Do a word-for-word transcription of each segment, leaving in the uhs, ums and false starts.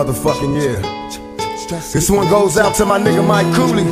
motherfucking year. This one goes out to my nigga Mike Cooley.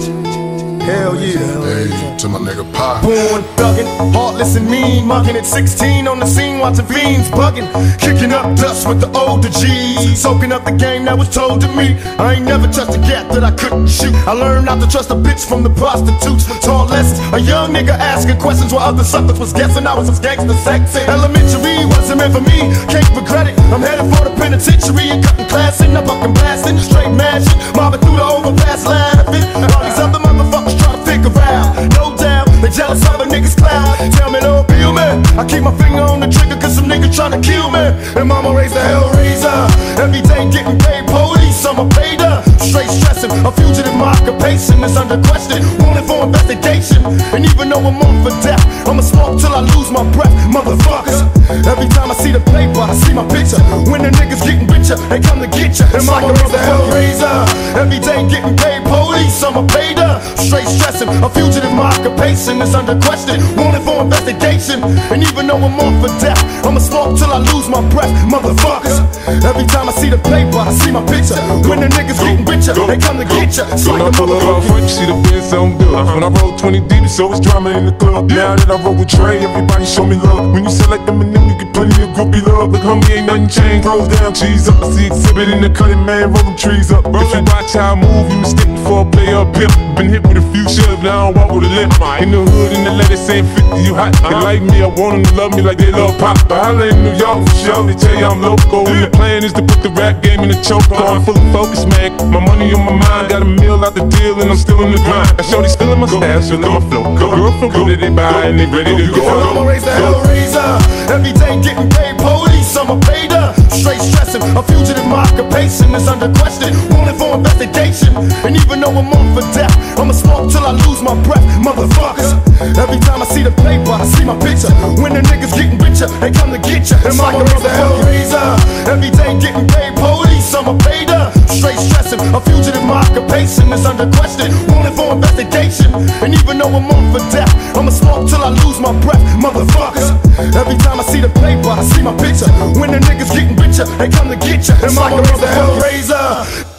Hell yeah. Hey, to my nigga Pop. Born thuggin', heartless and mean, muggin' at sixteen on the scene, watching fiends buggin', kicking up dust with the older G's, soaking up the game that was told to me. I ain't never touched a gap that I couldn't shoot. I learned not to trust a bitch from the prostitutes. Taught lessons, a young nigga asking questions while other suckers was guessing I was some gangster sexy. Elementary wasn't meant for me, can't regret it. I'm headed for the penitentiary and cutting class and I'm fucking blasting, straight mashing, mobbing through the overpass laughing. All these other motherfuckers try to figure out, no doubt, they jealous of a nigga's cloud. Tell me don't feel me, I keep my finger on the trigger cause some niggas tryna kill me. And mama raised the hellraiser, every day getting paid police, I'm a paid up. Straight stressing, a fugitive, my occupation is under question, wanted for investigation. And even though I'm on for death, I'ma smoke till I lose my breath, motherfuckers. Every time I see the paper, I see my picture. When the niggas getting richer, they come to get ya. And mama raised the hellraiser, every day getting paid police, I'm a paid up. Straight stressing, a fugitive, my occupation is under question, wanted for investigation. And even though I'm on for death, I'ma smoke till I lose my breath, motherfuckers. Every time I see the paper, I see my picture. When the niggas getting richer, they come to get ya. So when I pull up front, you see the Benz on good. When I roll twenty deep, so it's drama in the club. Now that I roll with Trey, everybody show me love. When you select them and them, you get plenty of groupie love. Look, homie, ain't nothing changed. Rolls down, cheese up. I see exhibit in the cutting, man, roll them trees up. If you watch how I move, you mistake before I play up pimp. Been hit with a few shoves, now I don't walk with a limp. In the hood, in the letter saying fifty, you hot. They like me, I want them to love me like they love pop. But holla in New York for sure, they tell you I'm local. And the plan is to put the rap game in the choke. I'm full of focus, man. My money on my mind, got a meal out the deal, and I'm still in the grind. I show these feeling my style, feeling my flow. Girl from good, they buy and they ready to go. I'ma raise the hellraiser, every day getting paid police, I'm a paid up. Straight stressing, a fugitive, my occupation is under question, wanted for investigation. And even though I'm on for death, I'ma smoke till I lose my breath, motherfuckers. Every time I see the paper, I see my picture. When the niggas getting richer, they come to get ya. And mama raised the hellraiser, every day getting paid police, I'm a paid up. Straight stressing, a fugitive, my occupation is under question, wanted for investigation. And even though I'm on for death, I'ma smoke till I lose my breath, motherfuckers. Every time I see the paper, I see my picture. When the niggas getting richer, they come to get ya. And mama raised the hellraiser.